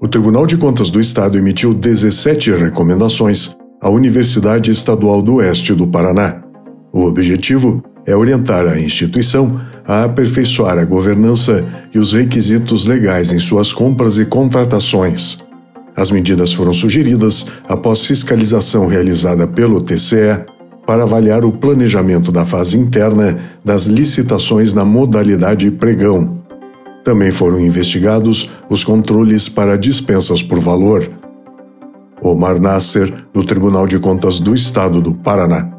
O Tribunal de Contas do Estado emitiu 17 recomendações à Universidade Estadual do Oeste do Paraná. O objetivo é orientar a instituição a aperfeiçoar a governança e os requisitos legais em suas compras e contratações. As medidas foram sugeridas após fiscalização realizada pelo TCE para avaliar o planejamento da fase interna das licitações na modalidade pregão. Também foram investigados os controles para dispensas por valor. Omar Nasser, do Tribunal de Contas do Estado do Paraná.